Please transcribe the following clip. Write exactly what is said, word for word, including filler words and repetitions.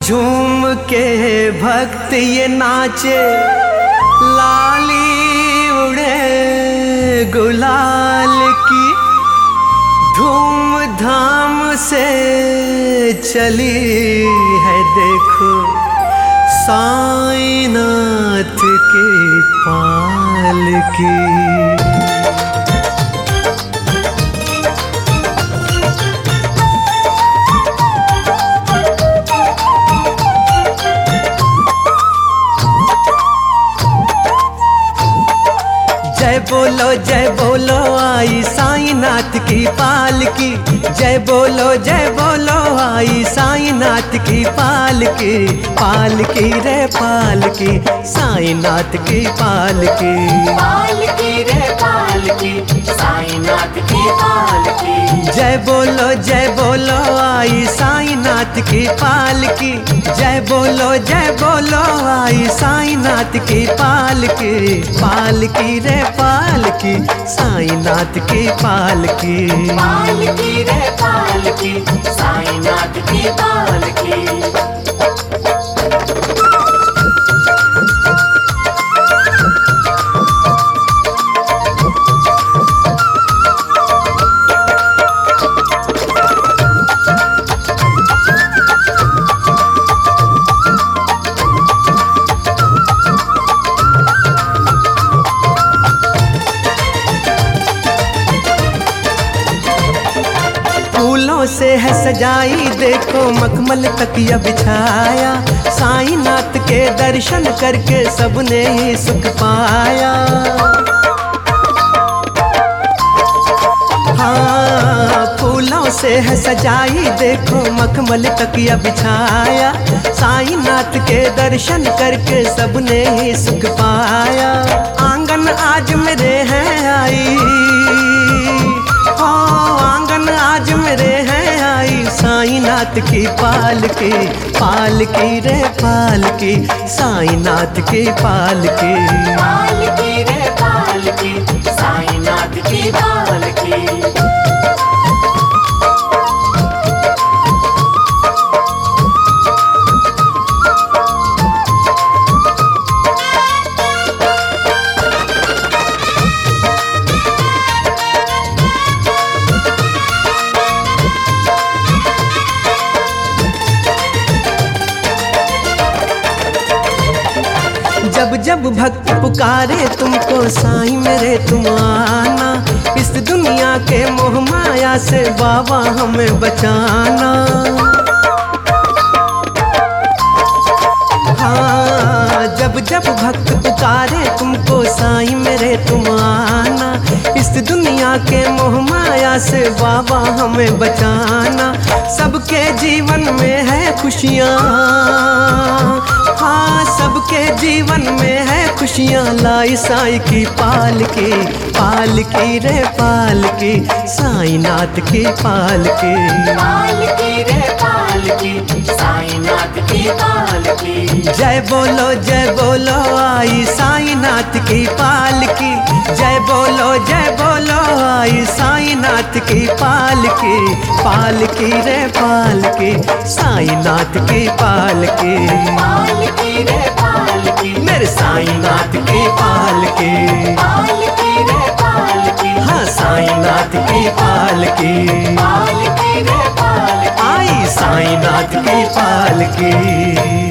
झूम के भक्त ये नाचे, लाली उड़े गुलाल की, धूम धाम से चली है देखो साईनाथ के पालकी। जय बोलो जय बोलो आई साईनाथ की पालकी, जय बोलो जय बोलो आई साईनाथ की पालकी, पालकी रे पालकी साईनाथ की पालकी, पालकी रे पालकी साईनाथ की पालकी। जय बोलो जय बोलो आई साईनाथ की पालकी, जय बोलो जय बोलो आई साईनाथ की पालकी, पालकी रे पालकी साईनाथ की पालकी, पालकी रे पालकी साईनाथ की पालकी। फूलों से है सजाई देखो मखमल तकिया बिछाया, साईनाथ के दर्शन करके सबने ही सुख पाया। हाँ फूलों से है सजाई देखो मखमल तकिया बिछाया, साईनाथ के दर्शन करके सबने ही सुख पाया। आंगन आज मेरे हैं आई, आंगन आज मेरे हैं आई साईनाथ की पालकी, पालकी रे पालकी साईनाथ की पालकी, पालकी रे पालकी साईनाथ की पालकी। जब जब भक्त पुकारे तुमको साईं मेरे तुम आना, इस दुनिया के मोह माया से बाबा हमें बचाना। हाँ जब जब भक्त पुकारे तुमको साईं मेरे तुम आना, इस दुनिया के मोह माया से बाबा हमें बचाना। सबके जीवन में है खुशियाँ, हाँ सबके जीवन में है खुशियाँ लाई साईं की पालकी, पालकी रे पालकी साईनाथ की पालकी, पालकी रे पालकी साईनाथ की पालकी। जय बोलो जय बोलो आई साईनाथ की पालकी, जय बोलो जय बोलो आई साईनाथ की पालकी, पालकी रे पालकी साईनाथ की पालकी, पालकी रे पालकी मेरे साईनाथ की पालकी, पालकी रे पालकी हाँ साईनाथ की पालकी, पालकी रे पालकी आई साईनाथ की पालकी।